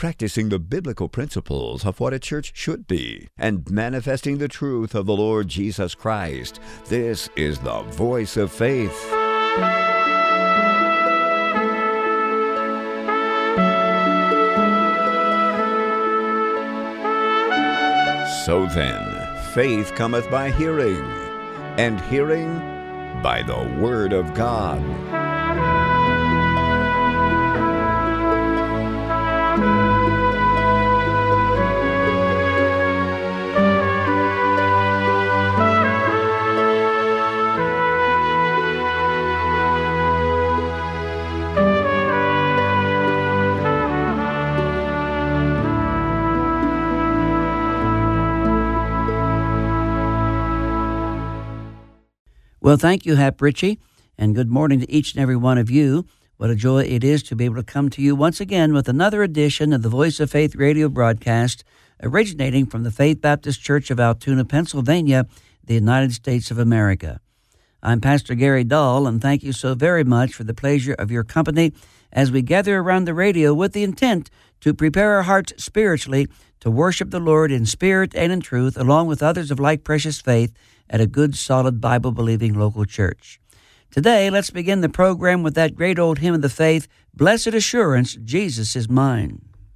practicing the biblical principles of what a church should be, and manifesting the truth of the Lord Jesus Christ. This is the Voice of Faith. So then, faith cometh by hearing, and hearing by the Word of God. Well, thank you, Hap Ritchie, and good morning to each and every one of you. What a joy it is to be able to come to you once again with another edition of the Voice of Faith radio broadcast, originating from the Faith Baptist Church of Altoona, Pennsylvania, the United States of America. I'm Pastor Gary Dahl, and thank you so very much for the pleasure of your company as we gather around the radio with the intent to prepare our hearts spiritually to worship the Lord in spirit and in truth, along with others of like precious faith, at a good, solid, Bible-believing local church. Today, let's begin the program with that great old hymn of the faith, Blessed Assurance, Jesus is Mine.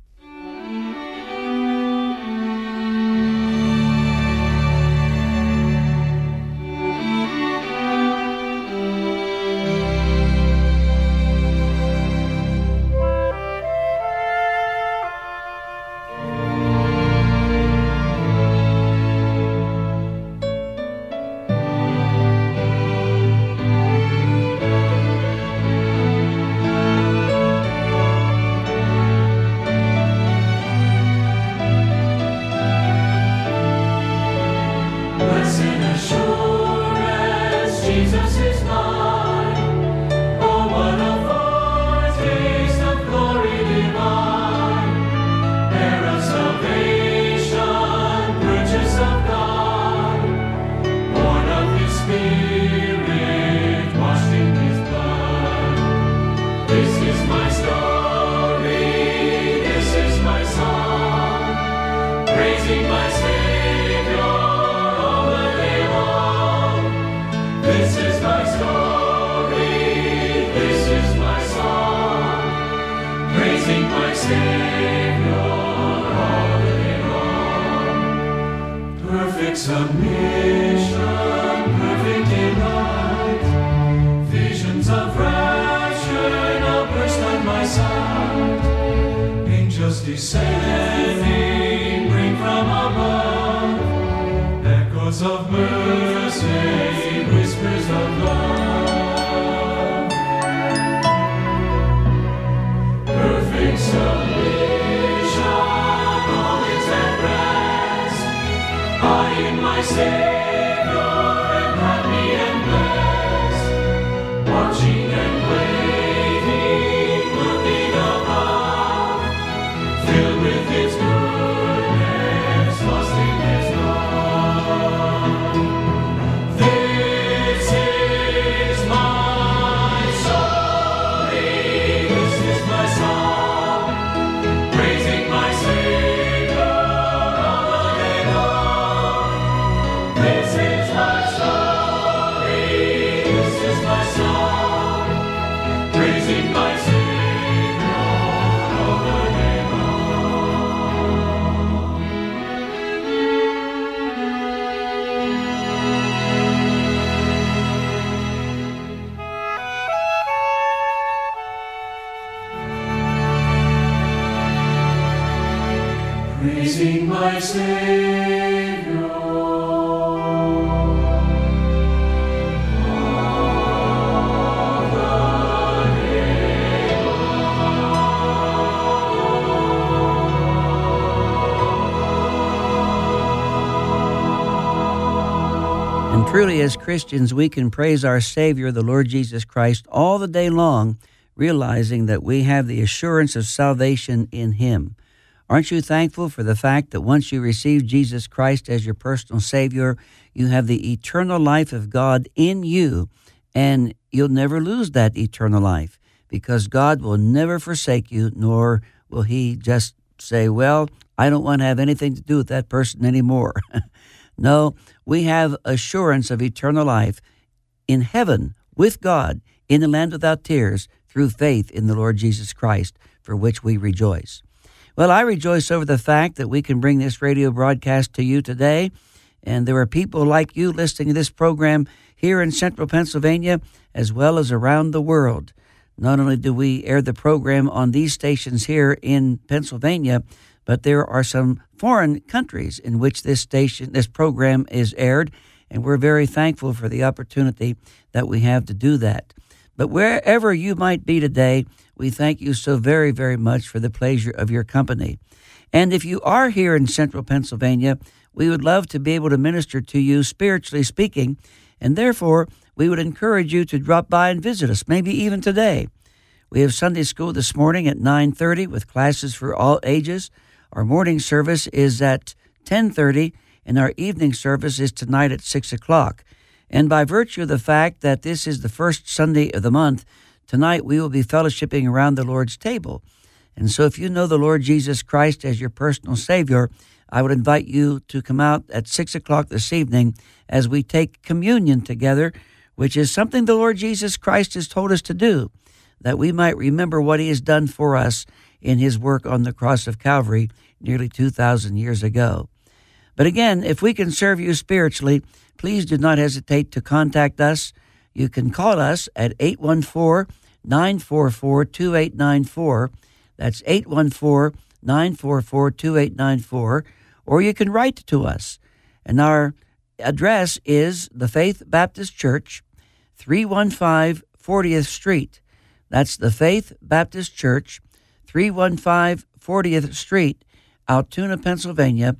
Descending, bring from above echoes of mercy, whispers of love. Perfect salvation, all is at rest. I in my Savior am happy and blessed, watching and waiting, looking above, filled with His goodness, lost in His love. This is my story, this is my song, praising my Savior all the day long. This is my story, this is my song, praising my Savior all the day long. Praising my Savior all the day And truly, as Christians, we can praise our Savior, the Lord Jesus Christ, all the day long, realizing that we have the assurance of salvation in Him. Aren't you thankful for the fact that once you receive Jesus Christ as your personal Savior, you have the eternal life of God in you, and you'll never lose that eternal life because God will never forsake you, nor will He just say, well, I don't want to have anything to do with that person anymore. No, we have assurance of eternal life in heaven with God in the land without tears through faith in the Lord Jesus Christ, for which we rejoice. Well, I rejoice over the fact that we can bring this radio broadcast to you today, and there are people like you listening to this program here in central Pennsylvania as well as around the world. Not only do we air the program on these stations here in Pennsylvania, but there are some foreign countries in which this program is aired, and we're very thankful for the opportunity that we have to do that. But wherever you might be today, we thank you so very, very much for the pleasure of your company. And if you are here in central Pennsylvania, we would love to be able to minister to you spiritually speaking, and therefore we would encourage you to drop by and visit us, maybe even today. We have Sunday school this morning at 9:30 with classes for all ages. Our morning service is at 10:30, and our evening service is tonight at 6 o'clock. And by virtue of the fact that this is the first Sunday of the month, tonight we will be fellowshipping around the Lord's table. And so if you know the Lord Jesus Christ as your personal Savior, I would invite you to come out at 6 o'clock this evening as we take communion together, which is something the Lord Jesus Christ has told us to do, that we might remember what He has done for us in His work on the cross of Calvary nearly 2,000 years ago. But again, if we can serve you spiritually, please do not hesitate to contact us. You can call us at 814-944-2894. That's 814-944-2894. Or you can write to us. And our address is the Faith Baptist Church, 315 40th Street. That's the Faith Baptist Church, 315 40th Street, Altoona, Pennsylvania,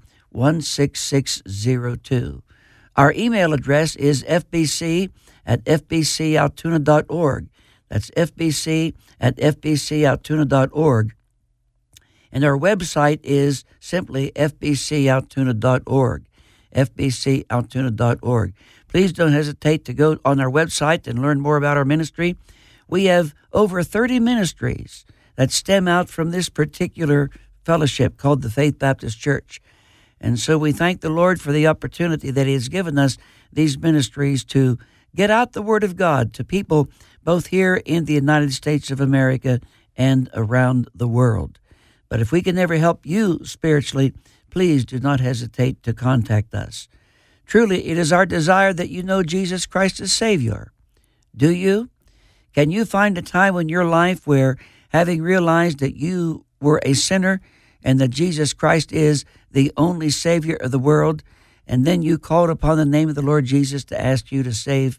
16602. Our email address is fbc@fbcaltoona.org. That's fbc@fbcaltoona.org. And our website is simply fbcaltoona.org, fbcaltoona.org. Please don't hesitate to go on our website and learn more about our ministry. We have over 30 ministries that stem out from this particular fellowship called the Faith Baptist Church. And so we thank the Lord for the opportunity that He has given us these ministries to get out the Word of God to people both here in the United States of America and around the world. But if we can ever help you spiritually, please do not hesitate to contact us. Truly, it is our desire that you know Jesus Christ as Savior. Do you? Can you find a time in your life where, having realized that you were a sinner and that Jesus Christ is the only Savior of the world, and then you called upon the name of the Lord Jesus to ask Him to save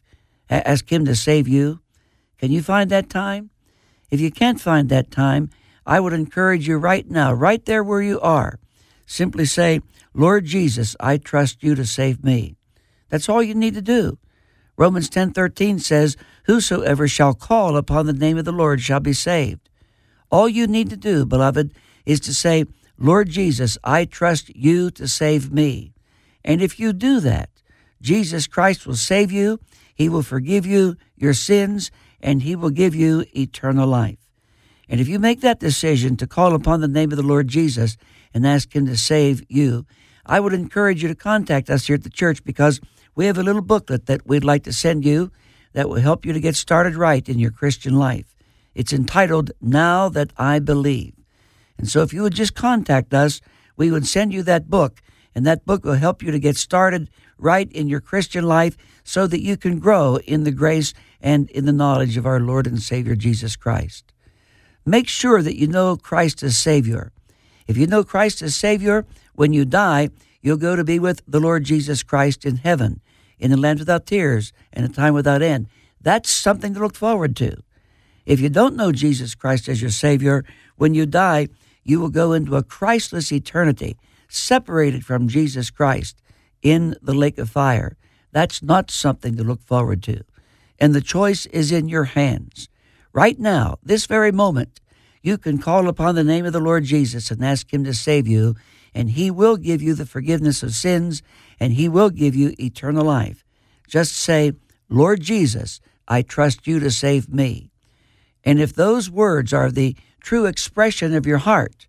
you? Can you find that time? If you can't find that time, I would encourage you right now, right there where you are, simply say, Lord Jesus, I trust you to save me. That's all you need to do. Romans 10:13 says, whosoever shall call upon the name of the Lord shall be saved. All you need to do, beloved, is to say, Lord Jesus, I trust you to save me. And if you do that, Jesus Christ will save you, He will forgive you your sins, and He will give you eternal life. And if you make that decision to call upon the name of the Lord Jesus and ask Him to save you, I would encourage you to contact us here at the church, because we have a little booklet that we'd like to send you that will help you to get started right in your Christian life. It's entitled, Now That I Believe. And so if you would just contact us, we would send you that book, and that book will help you to get started right in your Christian life so that you can grow in the grace and in the knowledge of our Lord and Savior Jesus Christ. Make sure that you know Christ as Savior. If you know Christ as Savior, when you die, you'll go to be with the Lord Jesus Christ in heaven, in a land without tears and a time without end. That's something to look forward to. If you don't know Jesus Christ as your Savior, when you die, you will go into a Christless eternity, separated from Jesus Christ in the lake of fire. That's not something to look forward to. And the choice is in your hands. Right now, this very moment, you can call upon the name of the Lord Jesus and ask Him to save you, and He will give you the forgiveness of sins, and He will give you eternal life. Just say, Lord Jesus, I trust you to save me. And if those words are the true expression of your heart,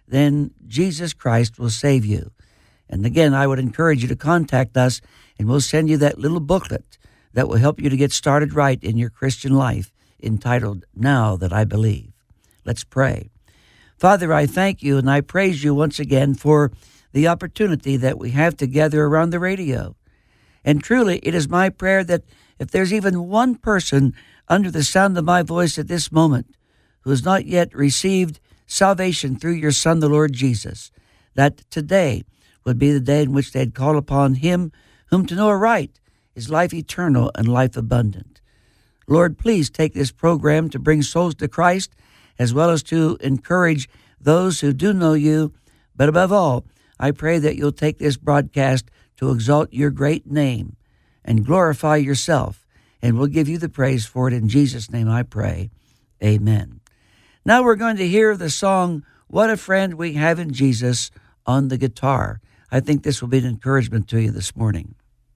then Jesus Christ will save you. And again, I would encourage you to contact us, and we'll send you that little booklet that will help you to get started right in your Christian life, entitled Now That I Believe. Let's pray. Father, I thank you and I praise you once again for the opportunity that we have to gather around the radio. And truly, it is my prayer that if there's even one person under the sound of my voice at this moment who has not yet received salvation through your Son, the Lord Jesus, that today would be the day in which they'd call upon him whom to know aright is life eternal and life abundant. Lord, please take this program to bring souls to Christ, as well as to encourage those who do know you. But above all, I pray that you'll take this broadcast to exalt your great name and glorify yourself, and we'll give you the praise for it. In Jesus' name I pray. Amen. Now we're going to hear the song, What a Friend We Have in Jesus, on the guitar. I think this will be an encouragement to you this morning.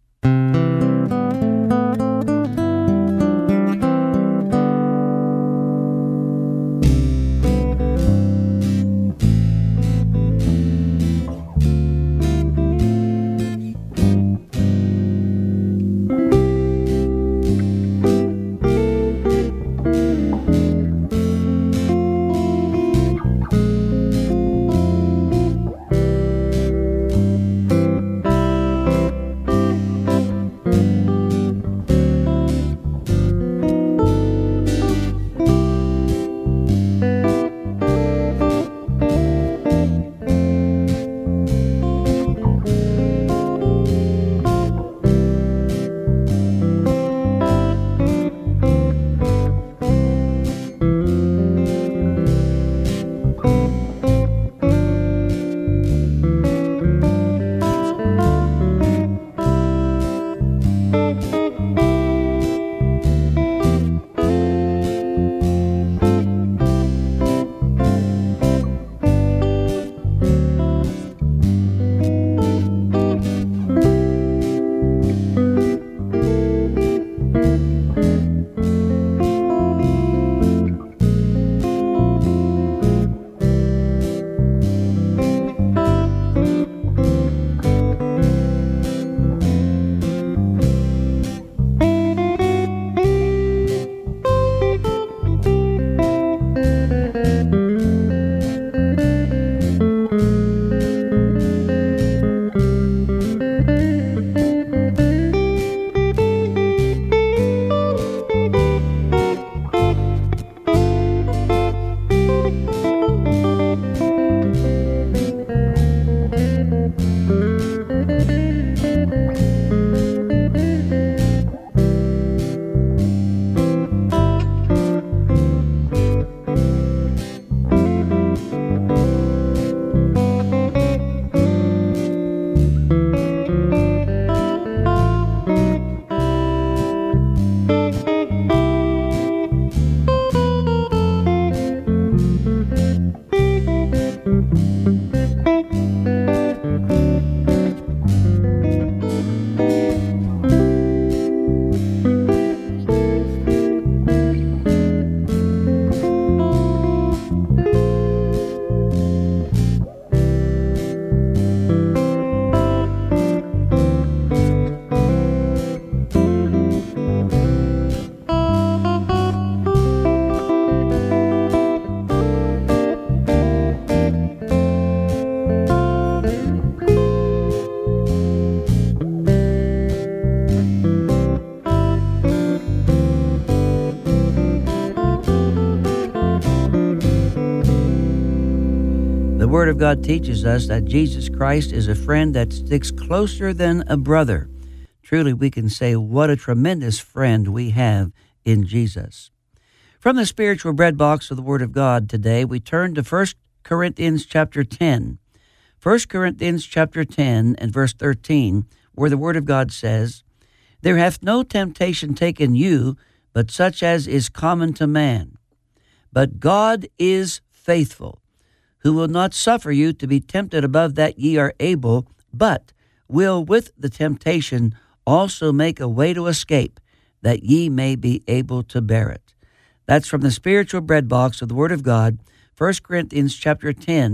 Word of God teaches us that Jesus Christ is a friend that sticks closer than a brother. Truly, we can say what a tremendous friend we have in Jesus. From the spiritual bread box of the Word of God today, we turn to 1 Corinthians chapter 10. 1 Corinthians chapter 10 and verse 13, where the Word of God says, "There hath no temptation taken you, but such as is common to man. But God is faithful, who will not suffer you to be tempted above that ye are able, but will with the temptation also make a way to escape, that ye may be able to bear it." That's from the spiritual bread box of the Word of God, 1 Corinthians chapter 10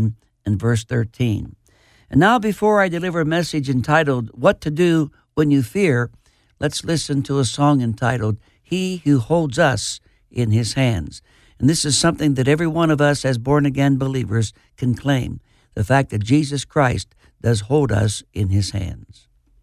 and verse 13. And now, before I deliver a message entitled, What to Do When You Fear, let's listen to a song entitled, He Who Holds Us in His Hands. And this is something that every one of us as born-again believers can claim, the fact that Jesus Christ does hold us in His hands.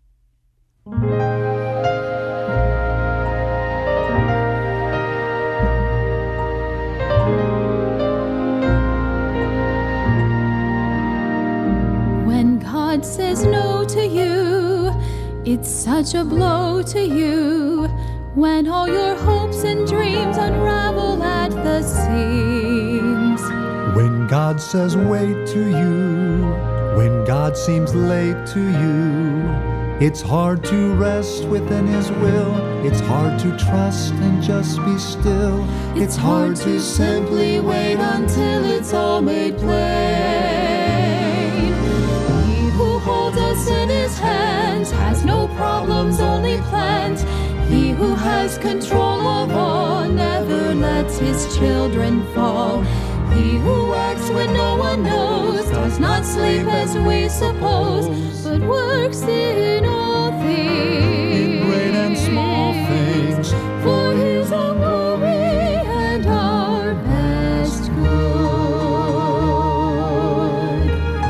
When God says no to you, it's such a blow to you. When all your hopes and dreams unravel at the seams. When God says wait to you, when God seems late to you, it's hard to rest within His will. It's hard to trust and just be still. It's hard to simply wait until it's all made plain. He who holds us in His hands has no problems, only plans. He who has control of all never lets His children fall. He who acts when no one knows does not sleep as we suppose, but works in all things, In great and small things, for His own glory and our best good.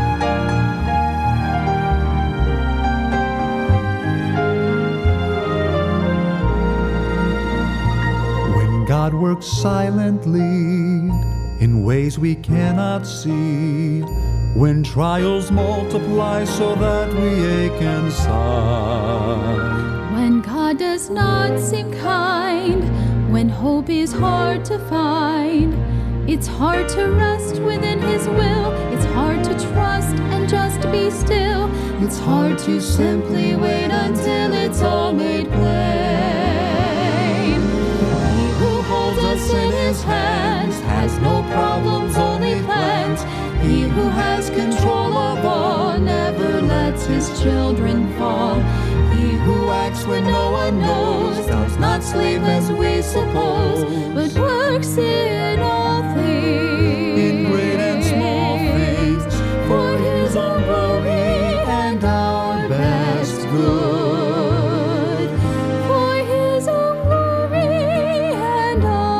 when God works silently in ways we cannot see, when trials multiply so that we ache and sigh, When God does not seem kind, when hope is hard to find, it's hard to rest within His will. It's hard to trust and just be still. It's hard to simply wait until it's all made plain. He who holds us in His hands has no problems, only plans. He who has control of all never lets His children fall. He who acts when no one knows does not sleep as we suppose, but works in all things, in great and small things, for His own glory and our best good. For His own glory and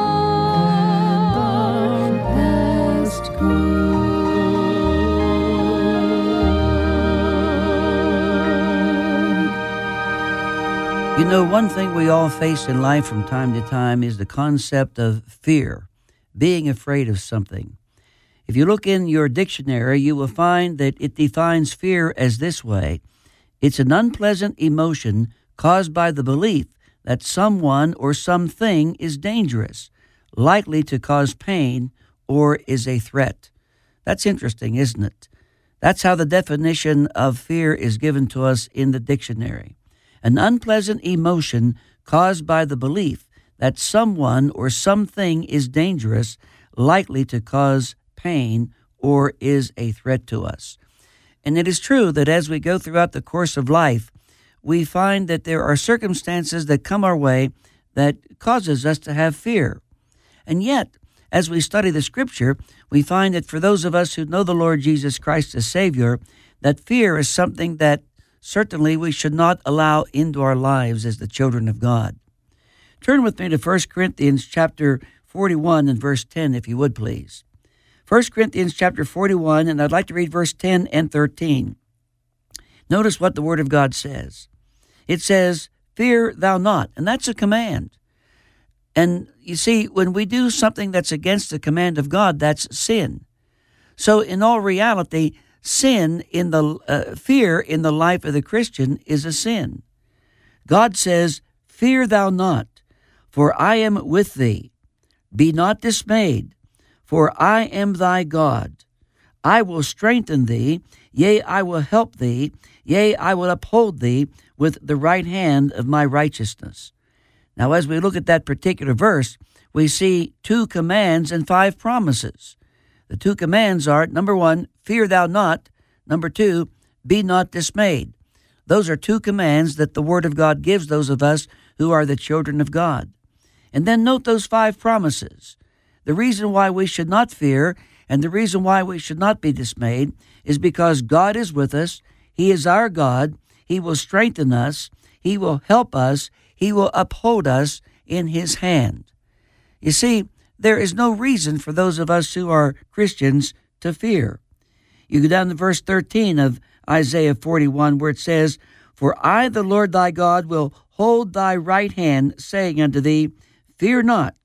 our best good. You know, one thing we all face in life from time to time is the concept of fear, being afraid of something. If you look in your dictionary, you will find that it defines fear as this way. It's an unpleasant emotion caused by the belief that someone or something is dangerous, likely to cause pain, or is a threat. That's interesting, isn't it? That's how the definition of fear is given to us in the dictionary. An unpleasant emotion caused by the belief that someone or something is dangerous, likely to cause pain, or is a threat to us. And it is true that as we go throughout the course of life, we find that there are circumstances that come our way that causes us to have fear. And yet, as we study the Scripture, we find that for those of us who know the Lord Jesus Christ as Savior, that fear is something that certainly we should not allow into our lives as the children of God. Turn with me to 1 Corinthians chapter 41 and verse 10, if you would please. 1 Corinthians chapter 41, and I'd like to read verse 10 and 13. Notice what the Word of God says. It says, "Fear thou not," and that's a command. And you see, when we do something that's against the command of God, that's sin. So in all reality, sin in the fear in the life of the Christian is a sin. God says, "Fear thou not, for I am with thee. Be not dismayed, for I am thy God. I will strengthen thee, yea, I will help thee, yea, I will uphold thee with the right hand of my righteousness." Now, as we look at that particular verse, we see 2 commands and 5 promises. The 2 commands are, number 1, fear thou not. Number 2, be not dismayed. Those are 2 commands that the Word of God gives those of us who are the children of God. And then note those 5 promises. The reason why we should not fear And the reason why we should not be dismayed is because God is with us. He is our God. He will strengthen us. He will help us. He will uphold us in His hand. You see, there is no reason for those of us who are Christians to fear. You go down to verse 13 of Isaiah 41, where it says, "For I, the Lord thy God, will hold thy right hand, saying unto thee, Fear not,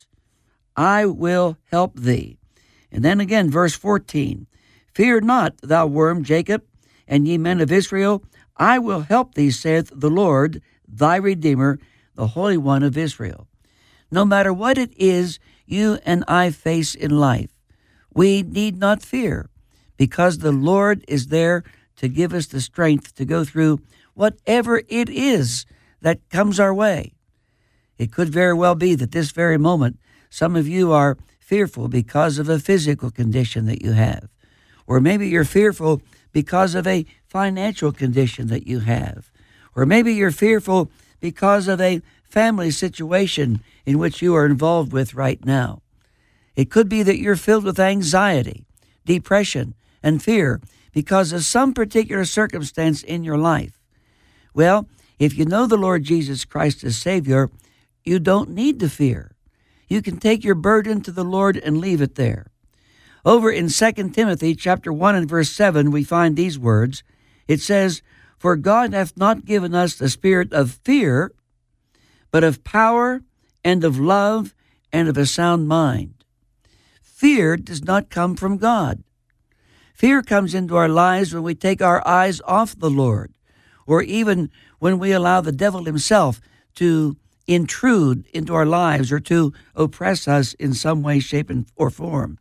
I will help thee." And then again, verse 14, "Fear not, thou worm Jacob, and ye men of Israel, I will help thee, saith the Lord, thy Redeemer, the Holy One of Israel." No matter what it is you and I face in life, we need not fear, because the Lord is there to give us the strength to go through whatever it is that comes our way. It could very well be that this very moment, some of you are fearful because of a physical condition that you have, or maybe you're fearful because of a financial condition that you have, or maybe you're fearful because of a family situation in which you are involved with right now. It could be that you're filled with anxiety, depression, and fear because of some particular circumstance in your life. Well, if you know the Lord Jesus Christ as Savior, you don't need to fear. You can take your burden to the Lord and leave it there. Over in 2 Timothy chapter 1 and verse 7, we find these words. It says, "For God hath not given us the spirit of fear, but of power and of love and of a sound mind." Fear does not come from God. Fear comes into our lives when we take our eyes off the Lord, or even when we allow the devil himself to intrude into our lives or to oppress us in some way, shape, or form.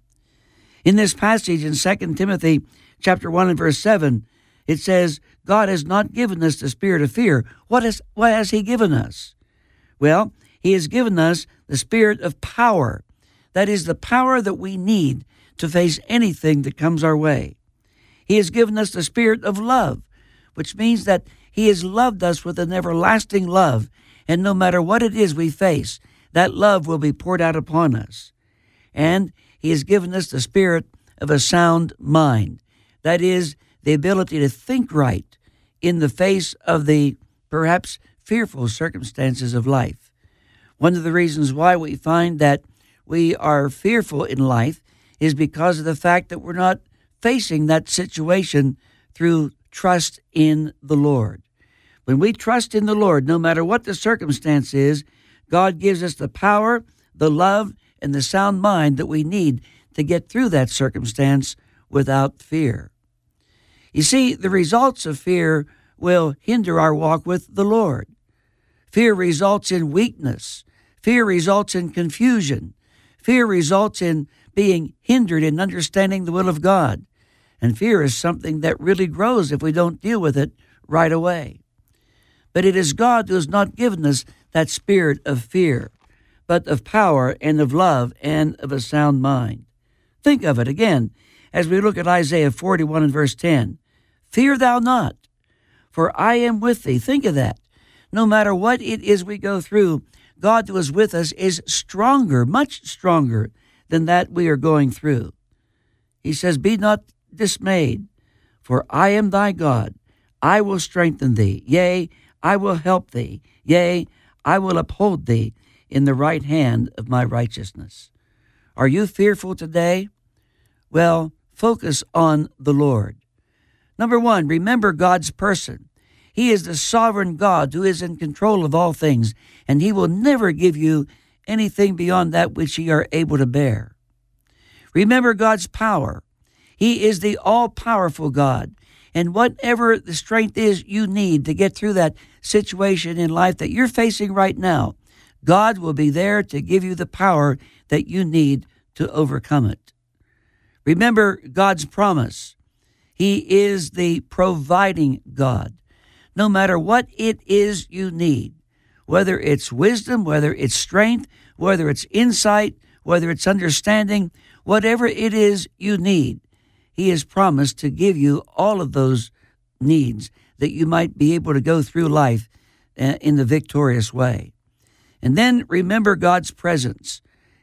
In this passage in 2 Timothy chapter 1 and verse 7, it says, God has not given us the spirit of fear. What has He given us? Well, He has given us the spirit of power. That is the power that we need to face anything that comes our way. He has given us the spirit of love, which means that He has loved us with an everlasting love, and no matter what it is we face, that love will be poured out upon us. And He has given us the spirit of a sound mind. That is the ability to think right in the face of the perhaps fearful circumstances of life. One of the reasons why we find that we are fearful in life is because of the fact that we're not facing that situation through trust in the Lord. When we trust in the Lord, no matter what the circumstance is, God gives us the power, the love, and the sound mind that we need to get through that circumstance without fear. You see, the results of fear will hinder our walk with the Lord. Fear results in weakness. Fear results in confusion. Fear results in being hindered in understanding the will of God. And fear is something that really grows if we don't deal with it right away. But it is God who has not given us that spirit of fear, but of power and of love and of a sound mind. Think of it again as we look at Isaiah 41 and verse 10. Fear thou not, for I am with thee. Think of that. No matter what it is we go through, God who is with us is stronger, much stronger than that we are going through. He says, Be not dismayed, for I am thy God. I will strengthen thee. Yea, I will help thee. Yea, I will uphold thee in the right hand of my righteousness. Are you fearful today? Well, focus on the Lord. Number one, remember God's person. He is the sovereign God who is in control of all things, and He will never give you anything beyond that which ye are able to bear. Remember God's power. He is the all-powerful God, and whatever the strength is you need to get through that situation in life that you're facing right now, God will be there to give you the power that you need to overcome it. Remember God's promise. He is the providing God. No matter what it is you need, whether it's wisdom, whether it's strength, whether it's insight, whether it's understanding, whatever it is you need, He has promised to give you all of those needs that you might be able to go through life in the victorious way. And then remember God's presence.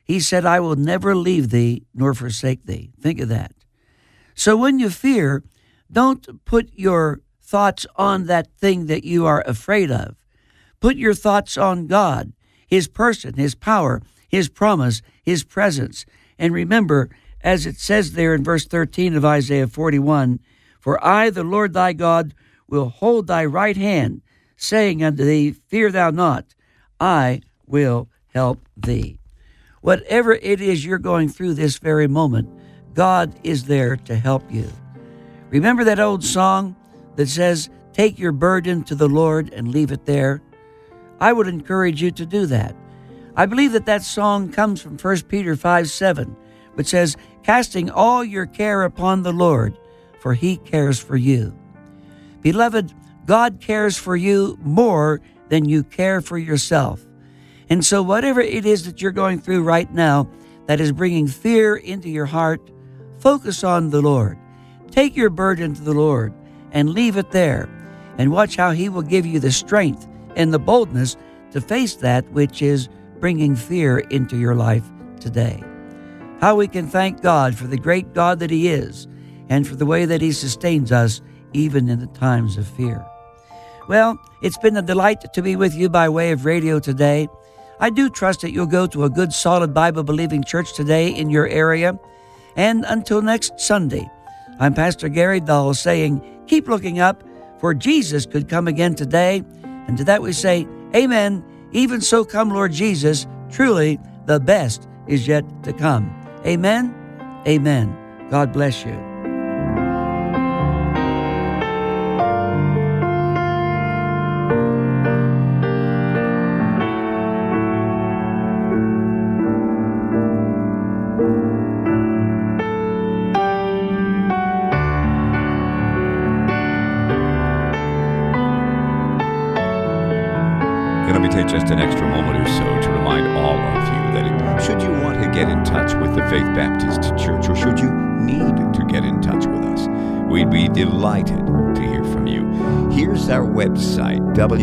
He said, I will never leave thee nor forsake thee. Think of that. So when you fear, don't put your thoughts on that thing that you are afraid of. Put your thoughts on God, His person, His power, His promise, His presence. And remember, as it says there in verse 13 of Isaiah 41, for I, the Lord thy God, will hold thy right hand, saying unto thee, fear thou not, I will help thee. Whatever it is you're going through this very moment, God is there to help you. Remember that old song that says, take your burden to the Lord and leave it there? I would encourage you to do that. I believe that song comes from 1 Peter 5:7, which says, casting all your care upon the Lord, for He cares for you. Beloved, God cares for you more than you care for yourself. And so whatever it is that you're going through right now that is bringing fear into your heart, focus on the Lord. Take your burden to the Lord and leave it there, and watch how He will give you the strength and the boldness to face that which is bringing fear into your life today. How we can thank God for the great God that He is, and for the way that He sustains us even in the times of fear. Well, it's been a delight to be with you by way of radio today. I do trust that you'll go to a good, solid, Bible-believing church today in your area. And until next Sunday, I'm Pastor Gary Dahl saying, keep looking up, for Jesus could come again today. And to that we say, amen. Even so come, Lord Jesus. Truly, the best is yet to come. Amen. Amen. God bless you. Let me take just an extra moment or so to remind all of you that should you want to get in touch with the Faith Baptist Church, or should you need to get in touch with us, we'd be delighted to hear from you. Here's our website,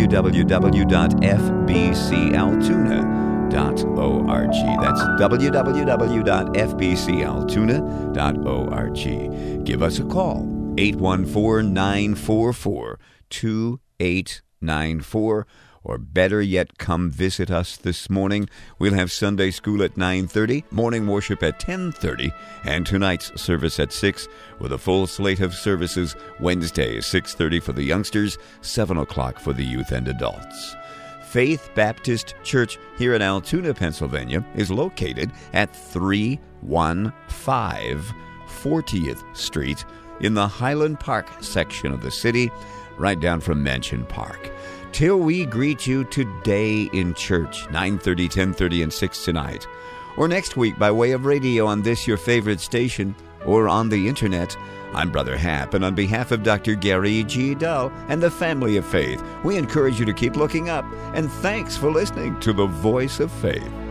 www.fbcaltoona.org. That's www.fbcaltoona.org. Give us a call, 814-944-2894. Or better yet, come visit us this morning. We'll have Sunday school at 9:30, morning worship at 10:30, and tonight's service at 6, with a full slate of services Wednesday, 6:30 for the youngsters, 7 o'clock for the youth and adults. Faith Baptist Church here in Altoona, Pennsylvania, is located at 315 40th Street in the Highland Park section of the city, right down from Mansion Park. Till we greet you today in church, 9:30, 10:30, and 6 tonight, or next week by way of radio on this your favorite station, or on the internet, I'm Brother Hap, and on behalf of Dr. Gary G. Dahl and the family of faith, we encourage you to keep looking up, and thanks for listening to the Voice of Faith.